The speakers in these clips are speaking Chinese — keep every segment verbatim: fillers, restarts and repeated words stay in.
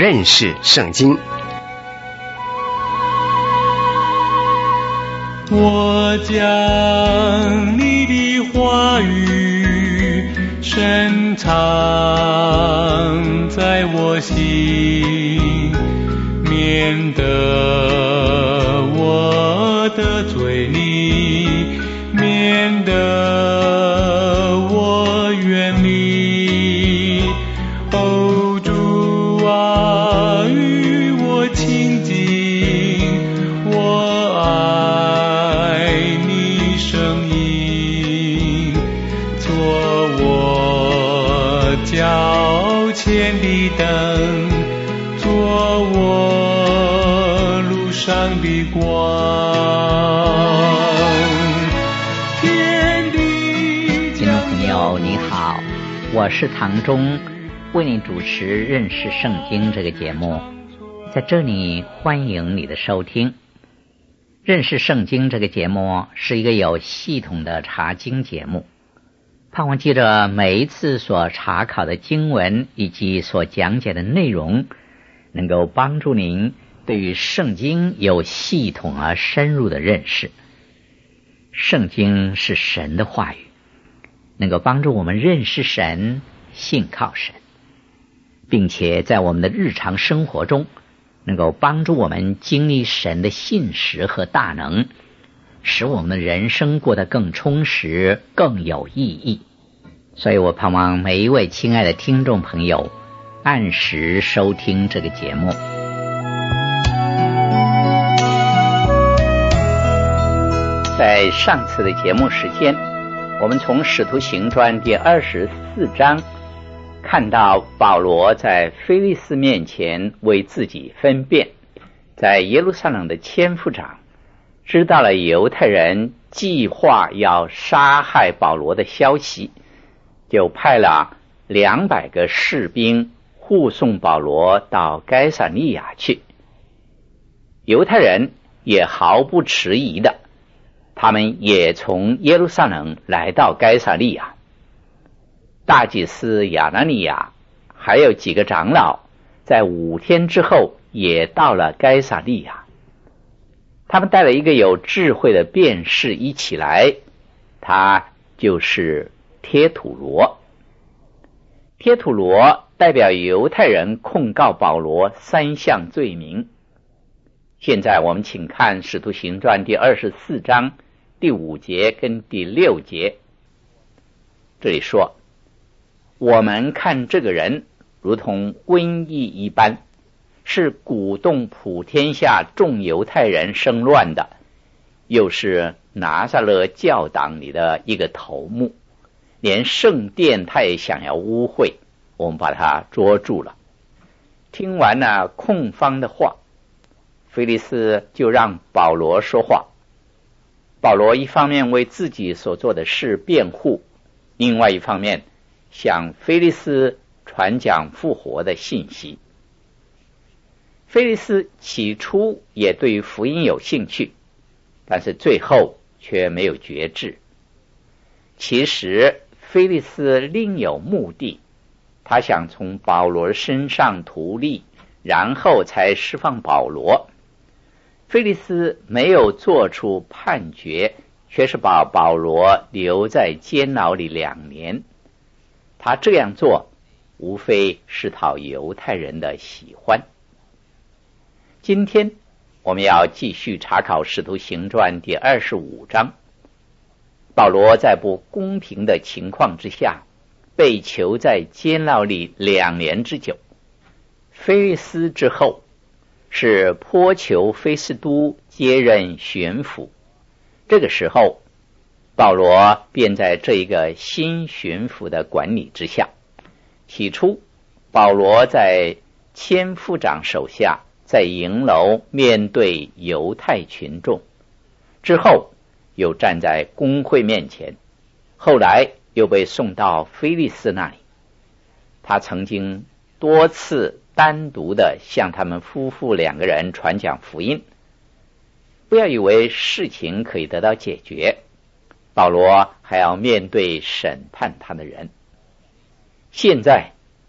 认识圣经。 我将你的话语深藏在我心，免得我得罪你，免得我远离。哦，主啊，与我亲近，我爱你声音，做我脚前的灯，做我路上的光。天地听众朋友你好，我是唐忠，为你主持认识圣经这个节目，在这里欢迎你的收听。认识圣经这个节目是一个有系统的查经节目，盼望记着每一次所查考的经文以及所讲解的内容，能够帮助您对于圣经有系统而深入的认识。圣经是神的话语，能够帮助我们认识神，信靠神，并且在我们的日常生活中能够帮助我们经历神的信实和大能，使我们的人生过得更充实，更有意义。所以我盼望每一位亲爱的听众朋友按时收听这个节目。在上次的节目时间，我们从使徒行传第二十四章看到保罗在腓利斯面前为自己分辨，在耶路撒冷的千夫长知道了犹太人计划要杀害保罗的消息，就派了两百个士兵护送保罗到该撒利亚去。犹太人也毫不迟疑的，他们也从耶路撒冷来到该撒利亚。大祭司亚拿尼亚还有几个长老在五天之后也到了该撒利亚，他们带了一个有智慧的辩士一起来，他就是帖土罗。帖土罗代表犹太人控告保罗三项罪名。现在我们请看使徒行传第二十四章第五节跟第六节，这里说，我们看这个人如同瘟疫一般，是鼓动普天下众犹太人生乱的，又是拿撒勒教党里的一个头目，连圣殿他也想要污秽，我们把他捉住了。听完了控方的话，腓利斯就让保罗说话。保罗一方面为自己所做的事辩护，另外一方面向腓利斯传讲复活的信息。腓利斯起初也对福音有兴趣，但是最后却没有决志。其实腓利斯另有目的，他想从保罗身上图利，然后才释放保罗。腓利斯没有做出判决，却是把保罗留在监牢里两年。他这样做无非是讨犹太人的喜欢。今天我们要继续查考使徒行传第二十五章。保罗在不公平的情况之下被囚在监牢里两年之久。腓利斯之后是波求菲斯都接任巡抚，这个时候保罗便在这一个新巡抚的管理之下。起初保罗在千夫长手下，在营楼面对犹太群众，之后又站在公会面前，后来又被送到腓利斯那里。他曾经多次单独的向他们夫妇两个人传讲福音。不要以为事情可以得到解决，保罗还要面对审判他的人。现在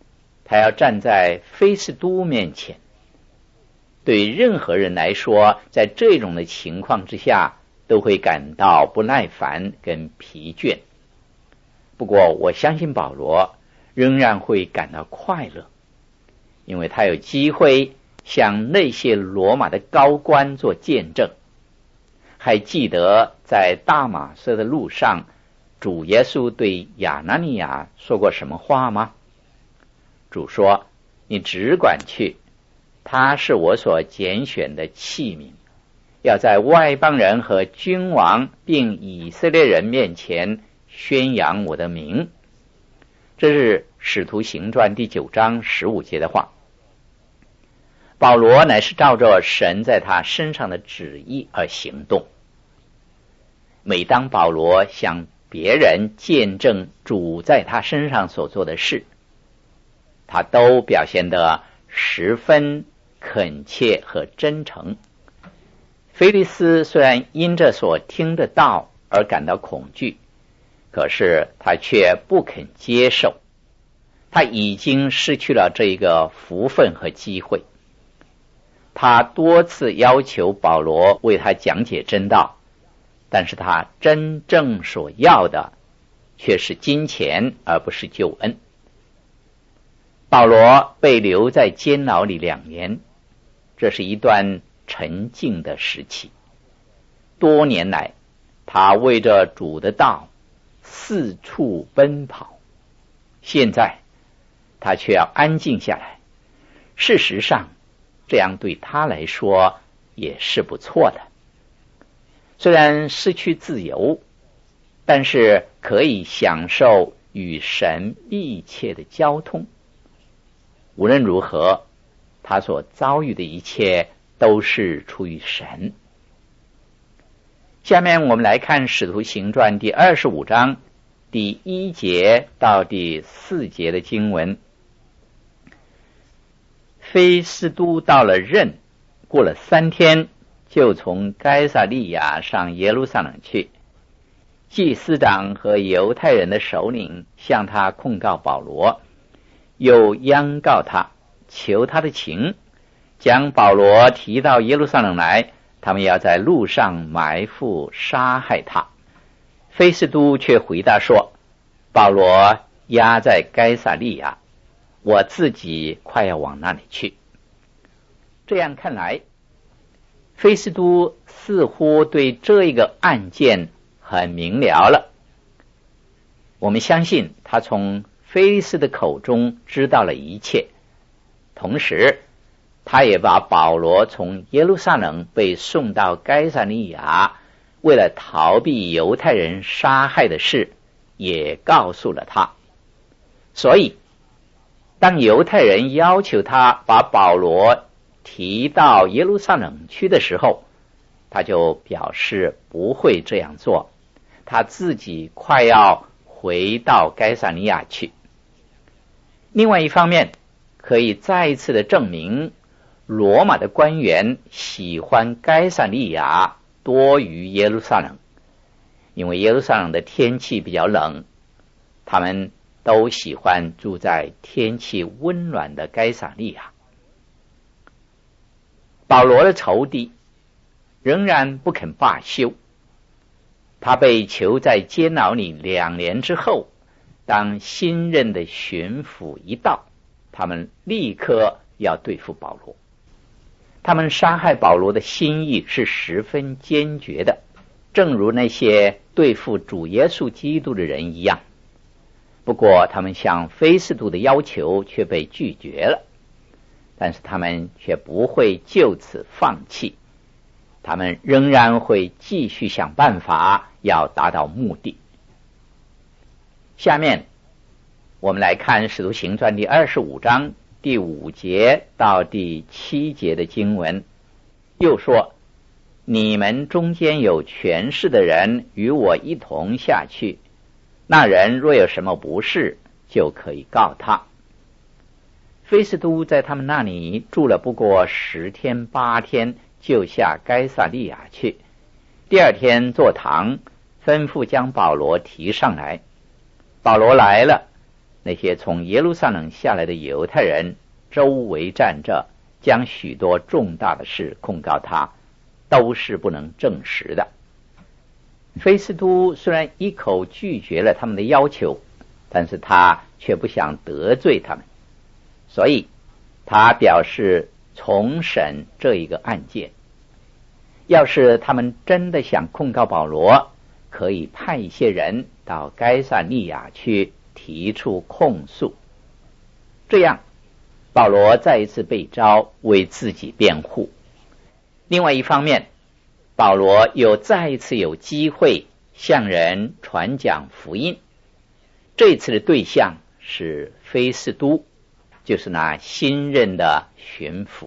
他要站在菲斯都面前。对任何人来说，在这种的情况之下，都会感到不耐烦跟疲倦。不过我相信保罗仍然会感到快乐，因为他有机会向那些罗马的高官做见证。还记得在大马色的路上，主耶稣对亚拿尼亚说过什么话吗？主说，你只管去，他是我所拣选的器皿，要在外邦人和君王并以色列人面前宣扬我的名。这是使徒行传第九章十五节的话。保罗乃是照着神在他身上的旨意而行动。每当保罗向别人见证主在他身上所做的事，他都表现得十分恳切和真诚。腓力斯虽然因着所听的道而感到恐惧，可是他却不肯接受，他已经失去了这个福分和机会。他多次要求保罗为他讲解真道，但是他真正所要的却是金钱，而不是救恩。保罗被留在监牢里两年，这是一段沉静的时期。多年来，他为着主的道四处奔跑，现在他却要安静下来。事实上，这样对他来说也是不错的。虽然失去自由，但是可以享受与神密切的交通。无论如何，他所遭遇的一切都是出于神。下面我们来看使徒行传第二十五章第一节到第四节的经文。菲斯都到了任，过了三天，就从该撒利亚上耶路撒冷去。祭司长和犹太人的首领向他控告保罗，又央告他，求他的情，将保罗提到耶路撒冷来，他们要在路上埋伏杀害他。菲斯都却回答说，保罗押在该撒利亚，我自己快要往那里去。这样看来，菲斯都似乎对这一个案件很明了了。我们相信他从菲利斯的口中知道了一切，同时他也把保罗从耶路撒冷被送到该撒利亚，为了逃避犹太人杀害的事也告诉了他。所以当犹太人要求他把保罗提到耶路撒冷去的时候，他就表示不会这样做，他自己快要回到该撒利亚去。另外一方面，可以再一次的证明罗马的官员喜欢该撒利亚多于耶路撒冷，因为耶路撒冷的天气比较冷，他们都喜欢住在天气温暖的该撒利亚。保罗的仇敌仍然不肯罢休，他被囚在监牢里两年之后，当新任的巡抚一到，他们立刻要对付保罗。他们杀害保罗的心意是十分坚决的，正如那些对付主耶稣基督的人一样。不过他们向菲斯都的要求却被拒绝了，但是他们却不会就此放弃，他们仍然会继续想办法要达到目的。下面我们来看使徒行传第二十五章第五节到第七节的经文。又说，你们中间有权势的人与我一同下去，那人若有什么不是，就可以告他。菲斯都在他们那里住了不过十天八天，就下该撒利亚去。第二天坐堂，吩咐将保罗提上来。保罗来了， 那些从耶路撒冷下来的犹太人周围站着，将许多重大的事控告他，都是不能证实的。菲斯都虽然一口拒绝了他们的要求，但是他却不想得罪他们，所以他表示重审这一个案件。要是他们真的想控告保罗，可以派一些人到该撒利亚去提出控诉，这样保罗再一次被召为自己辩护。另外一方面，保罗又再一次有机会向人传讲福音。这次的对象是菲斯都，就是那新任的巡抚。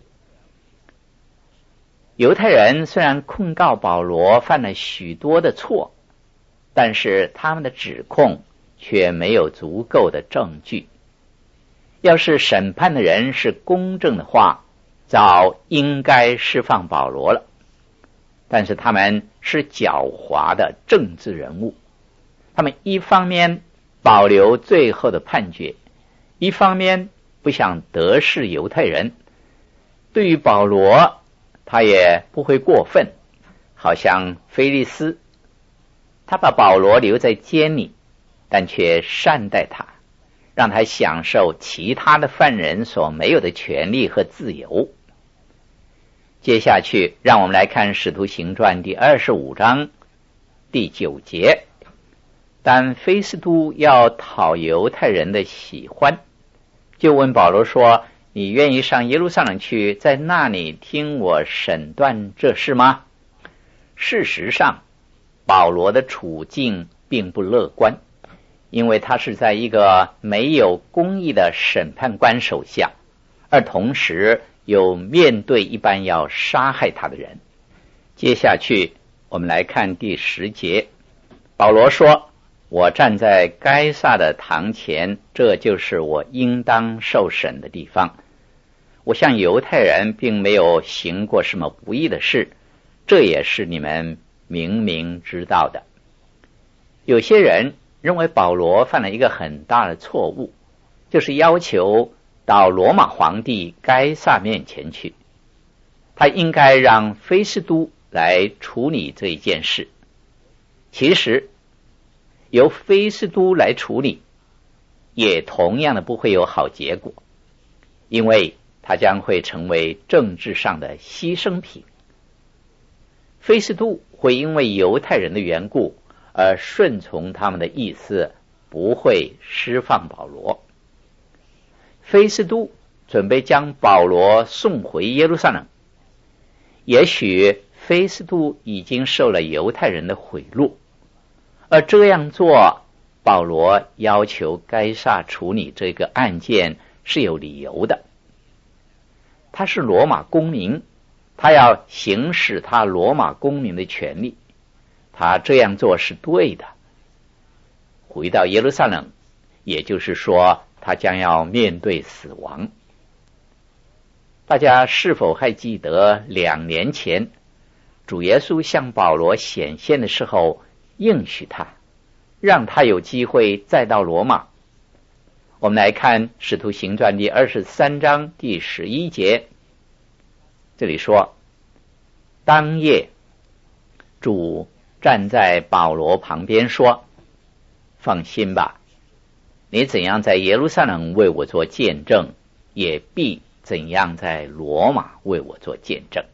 犹太人虽然控告保罗犯了许多的错，但是他们的指控却没有足够的证据。要是审判的人是公正的话，早应该释放保罗了。但是他们是狡猾的政治人物，他们一方面保留最后的判决，一方面不想得势犹太人。对于保罗，他也不会过分，好像菲利斯，他把保罗留在监里，但却善待他，让他享受其他的犯人所没有的权利和自由。接下去让我们来看使徒行传第二十五章第九节。但菲斯都要讨犹太人的喜欢，就问保罗说，你愿意上耶路撒冷去，在那里听我审断这事吗？事实上，保罗的处境并不乐观，因为他是在一个没有公义的审判官手下，而同时有面对一般要杀害他的人。接下去我们来看第十节，保罗说，我站在该撒的堂前，这就是我应当受审的地方。我向犹太人并没有行过什么不义的事，这也是你们明明知道的。有些人认为保罗犯了一个很大的错误，就是要求到罗马皇帝该撒面前去，他应该让菲斯都来处理这一件事。其实由菲斯都来处理也同样的不会有好结果，因为他将会成为政治上的牺牲品。菲斯都会因为犹太人的缘故而顺从他们的意思，不会释放保罗。菲斯都准备将保罗送回耶路撒冷，也许菲斯都已经受了犹太人的贿赂，而这样做，保罗要求该撒处理这个案件是有理由的。他是罗马公民，他要行使他罗马公民的权利，他这样做是对的。回到耶路撒冷，也就是说他将要面对死亡。大家是否还记得两年前主耶稣向保罗显现的时候，应许他，让他有机会再到罗马？我们来看使徒行传第二十三章第十一节，这里说，当夜主站在保罗旁边说，放心吧，你怎样在耶路撒冷为我做见证，也必怎样在罗马为我做见证。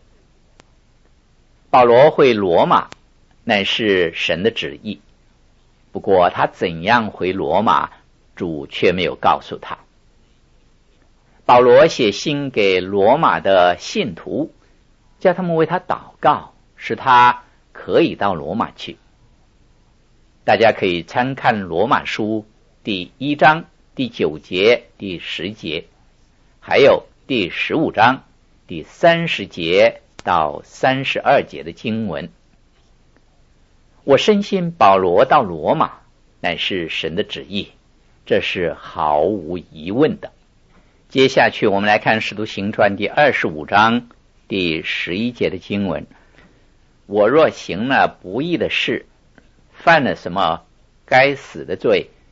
保罗回罗马乃是神的旨意，不过他怎样回罗马，主却没有告诉他。保罗写信给罗马的信徒，叫他们为他祷告，使他可以到罗马去。大家可以参看罗马书第一章第九节第十节，还有第十五章第三十节到三十二节的经文。我深信保罗到罗马乃是神的旨意，这是毫无疑问的。接下去我们来看使徒行传第二十五章第十一节的经文。我若行了不义的事，犯了什么该死的罪，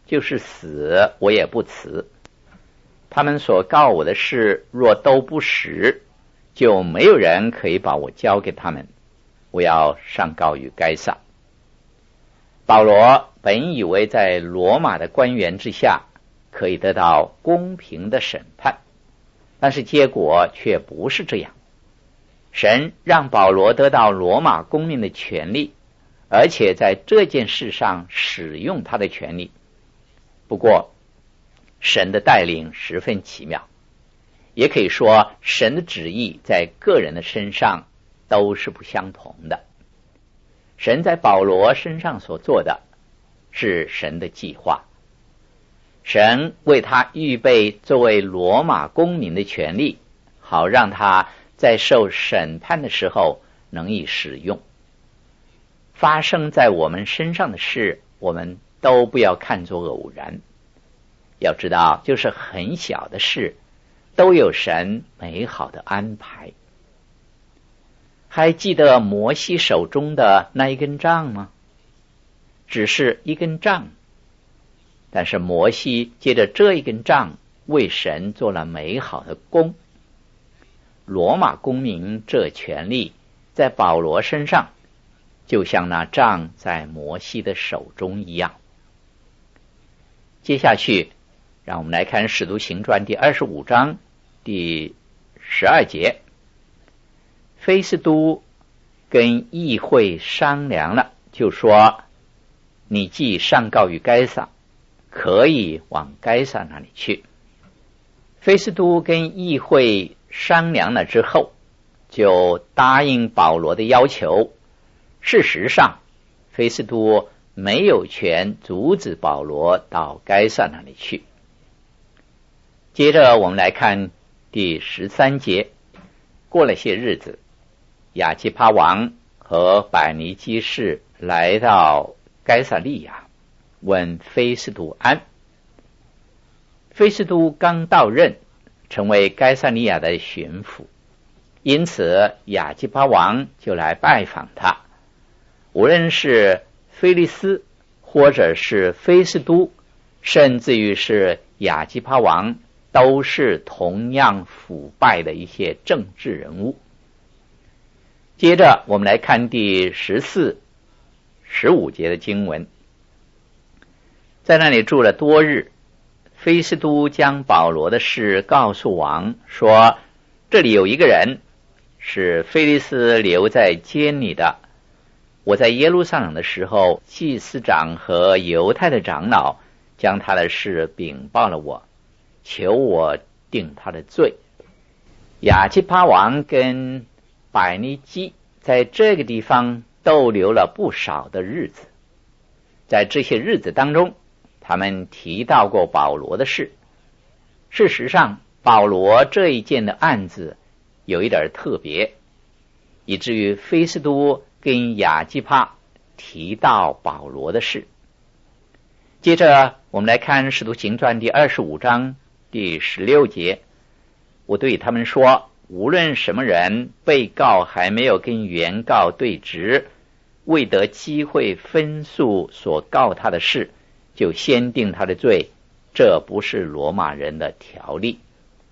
就是死，我也不辞。他们所告我的事，若都不实，就没有人可以把我交给他们。我要上告于该撒。保罗本以为在罗马的官员之下可以得到公平的审判，但是结果却不是这样。神让保罗得到罗马公民的权利，而且在这件事上使用他的权利。不过神的带领十分奇妙，也可以说神的旨意在个人的身上都是不相同的。神在保罗身上所做的是神的计划，神为他预备作为罗马公民的权利，好让他在受审判的时候能以使用。发生在我们身上的事，我们都不要看作偶然，要知道就是很小的事都有神美好的安排。还记得摩西手中的那一根杖吗？只是一根杖，但是摩西借着这一根杖为神做了美好的工。罗马公民这权利在保罗身上，就像那杖在摩西的手中一样。接下去让我们来看《使徒行传》第二十五章第十二节。菲斯都跟议会商量了，就说你既上告于该撒，可以往该撒那里去。菲斯都跟议会商量了之后，就答应保罗的要求。事实上菲斯都没有权阻止保罗到该撒那里去。接着我们来看第十三节。过了些日子，亚基帕王和百尼基士来到该撒利亚，问菲斯都安。菲斯都刚到任，成为该撒利亚的巡抚，因此亚基帕王就来拜访他。无论是菲利斯或者是菲斯都，甚至于是亚基帕王，都是同样腐败的一些政治人物。接着我们来看第十四、十五节的经文。在那里住了多日，菲斯都将保罗的事告诉王，说这里有一个人是菲利斯留在监里的。我在耶路撒冷的时候，祭司长和犹太的长老将他的事禀报了我，求我定他的罪。亚基帕王跟百尼基在这个地方逗留了不少的日子，在这些日子当中，他们提到过保罗的事。事实上保罗这一件的案子有一点特别，以至于菲斯都跟亚基帕提到保罗的事。接着我们来看《使徒行传》第二十五章第十六节。我对他们说，无论什么人，被告还没有跟原告对质，未得机会分诉所告他的事，就先定他的罪，这不是罗马人的条例。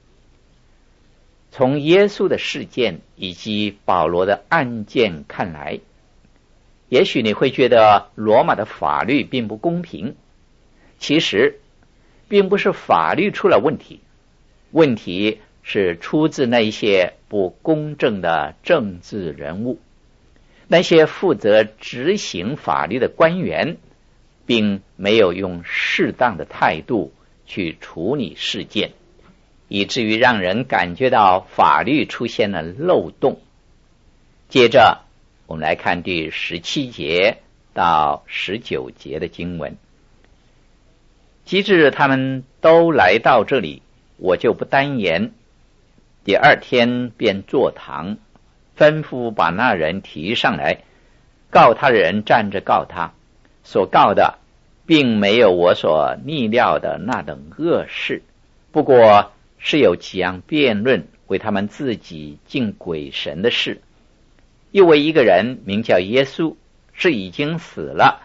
从耶稣的事件以及保罗的案件看来，也许你会觉得罗马的法律并不公平。其实并不是法律出了问题，问题是出自那些不公正的政治人物，那些负责执行法律的官员并没有用适当的态度去处理事件，以至于让人感觉到法律出现了漏洞。接着我们来看第十七节到十九节的经文。及至他们都来到这里，我就不单言。第二天便坐堂，吩咐把那人提上来，告他的人站着告他，所告的并没有我所逆料的那等恶事，不过是有几样辩论为他们自己敬鬼神的事。又为一个人名叫耶稣，是已经死了，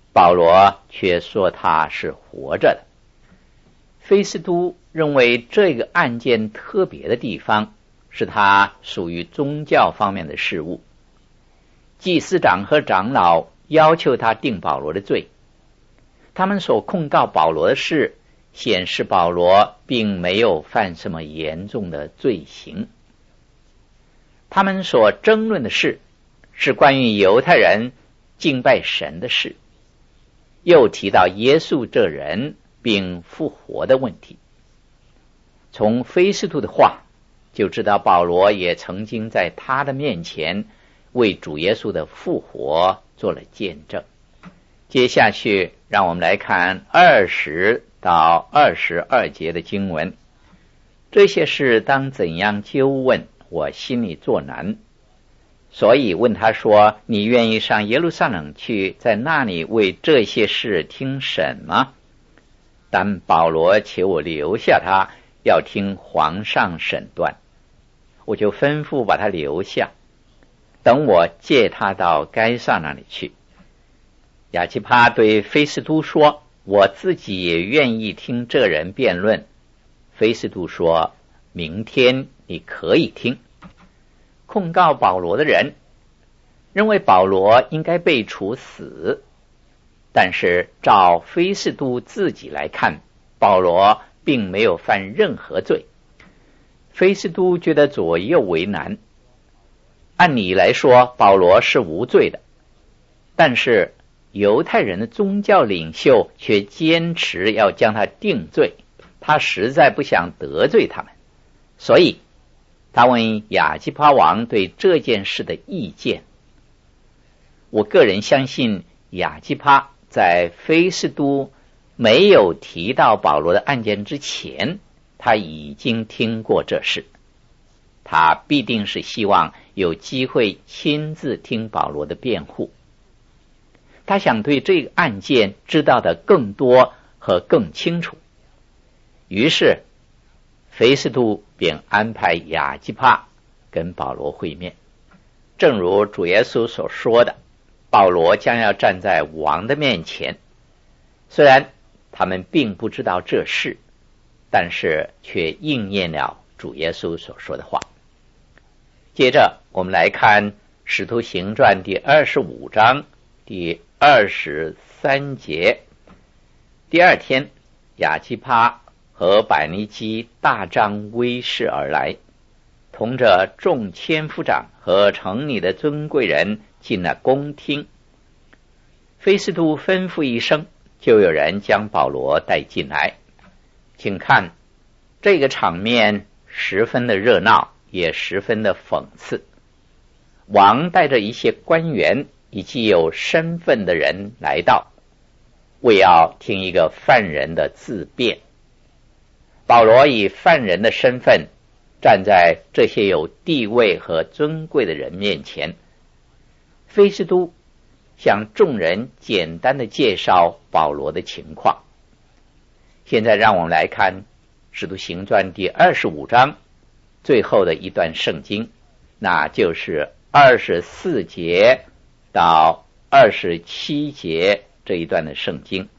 保罗却说他是活着的。菲斯都认为这个案件特别的地方是他属于宗教方面的事务，祭司长和长老要求他定保罗的罪，他们所控告保罗的事显示保罗并没有犯什么严重的罪行。他们所争论的事是关于犹太人敬拜神的事，又提到耶稣这人并复活的问题。从菲斯都的话就知道保罗也曾经在他的面前为主耶稣的复活做了见证。接下去让我们来看二十到二十二节的经文。这些事当怎样纠问，我心里作难，所以问他说，你愿意上耶路撒冷去，在那里为这些事听审吗？但保罗求我留下他，要听皇上审断，我就吩咐把他留下，等我借他到该撒那里去。亚基帕对菲斯都说，我自己也愿意听这人辩论。菲斯都说，明天你可以听。控告保罗的人认为保罗应该被处死，但是照菲斯都自己来看，保罗并没有犯任何罪。菲斯都觉得左右为难。按理来说，保罗是无罪的，但是犹太人的宗教领袖却坚持要将他定罪，他实在不想得罪他们，所以他问亚基帕王对这件事的意见。我个人相信亚基帕在菲斯都没有提到保罗的案件之前，他已经听过这事，他必定是希望有机会亲自听保罗的辩护，他想对这个案件知道的更多和更清楚。于是菲斯都便安排亚基帕跟保罗会面。正如主耶稣所说的，保罗将要站在王的面前。虽然他们并不知道这事，但是却应验了主耶稣所说的话。接着我们来看使徒行传第二十五章第二十三节。第二天，亚基帕和百尼基大张威势而来，同着众千夫长和城里的尊贵人进了宫厅。菲斯都吩咐一声，就有人将保罗带进来。请看，这个场面十分的热闹，也十分的讽刺。王带着一些官员以及有身份的人来到，为要听一个犯人的自辩。保罗以犯人的身份站在这些有地位和尊贵的人面前。菲斯都向众人简单的介绍保罗的情况。现在让我们来看使徒行传第二十五章最后的一段圣经，那就是二十四节到二十七节这一段的圣经。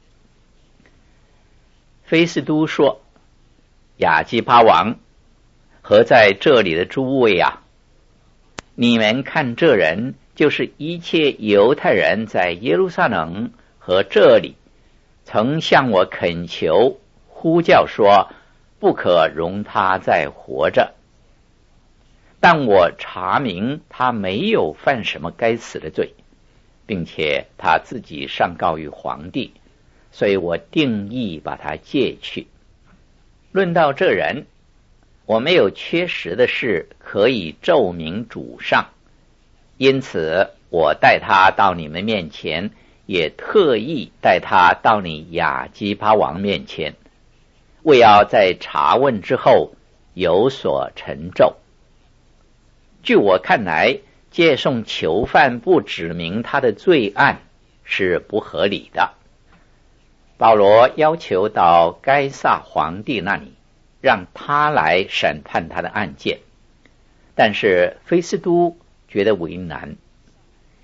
菲斯都说，亚基帕王和在这里的诸位啊，你们看这人就是一切犹太人在耶路撒冷和这里曾向我恳求呼叫说，不可容他再活着。但我查明他没有犯什么该死的罪，并且他自己上告于皇帝，所以我定义把他借去。论到这人，我没有缺实的事可以奏明主上，因此我带他到你们面前，也特意带他到你亚基帕王面前，为要在查问之后有所成就。据我看来，借送囚犯不指明他的罪案是不合理的。保罗要求到该撒皇帝那里，让他来审判他的案件，但是菲斯都觉得为难，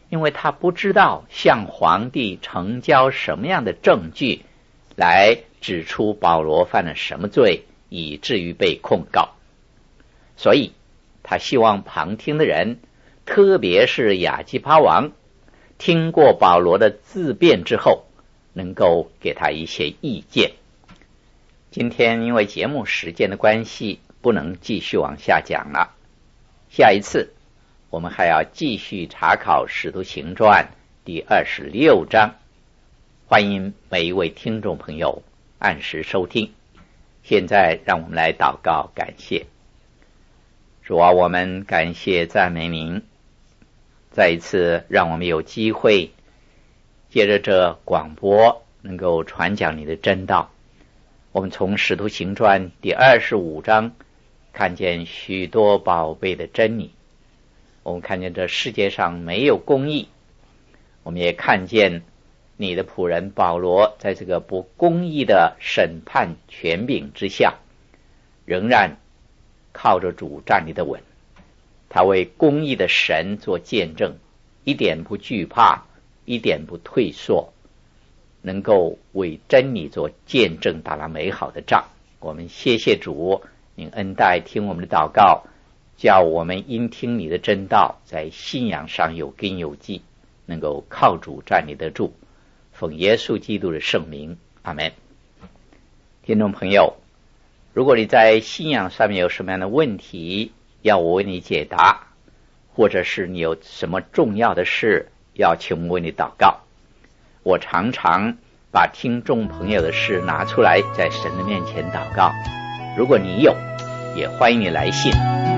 因为他不知道向皇帝呈交什么样的证据来指出保罗犯了什么罪，以至于被控告。所以他希望旁听的人，特别是亚基帕王，听过保罗的自辩之后，能够给他一些意见。今天因为节目时间的关系，不能继续往下讲了。下一次我们还要继续查考《使徒行传》第二十六章。欢迎每一位听众朋友按时收听。现在让我们来祷告感谢。主啊，我们感谢赞美您，再一次让我们有机会借着这广播能够传讲你的真道。我们从《使徒行传》第二十五章看见许多宝贝的真理，我们看见这世界上没有公义，我们也看见你的仆人保罗在这个不公义的审判权柄之下，仍然靠着主站立的稳。他为公义的神做见证，一点不惧怕，一点不退缩，能够为真理做见证，打了美好的仗。我们谢谢主，您恩待听我们的祷告，叫我们因听你的真道，在信仰上有根有基，能够靠主站立得住。奉耶稣基督的圣名，阿们。听众朋友，如果你在信仰上面有什么样的问题要我为你解答，或者是你有什么重要的事要请我为你祷告，我常常把听众朋友的事拿出来在神的面前祷告。如果你有，也欢迎你来信。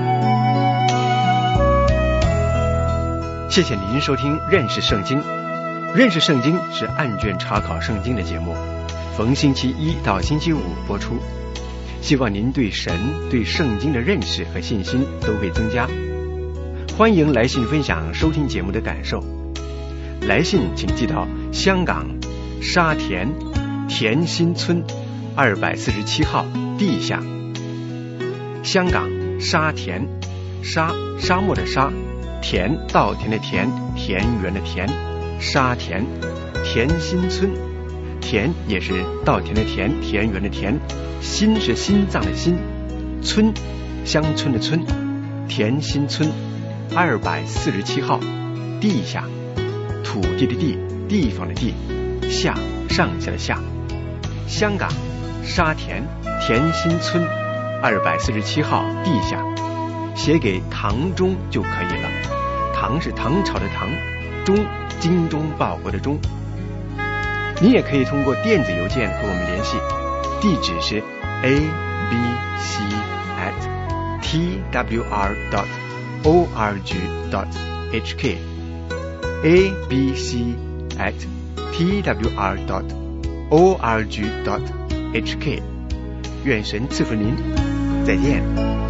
谢谢您收听认识圣经。认识圣经是按卷查考圣经的节目，逢星期一到星期五播出。希望您对神、对圣经的认识和信心都会增加。欢迎来信分享收听节目的感受。来信请寄到香港沙田田心村二百四十七号地下。香港沙田，沙沙漠的沙，田稻田的田，田园的田，沙田田心村，田也是稻田的田，田园的田，心是心脏的心，村乡村的村，田心村二百四十七号地下，土地的地，地方的地，下上下的下。香港沙田田心村二百四十七号地下，写给唐中就可以了。唐是唐朝的唐，中精忠报国的忠。你也可以通过电子邮件和我们联系，地址是 a b c at t w r dot o r g dot h k a b c at t w r dot o r g dot h k。 愿神赐福您，再见。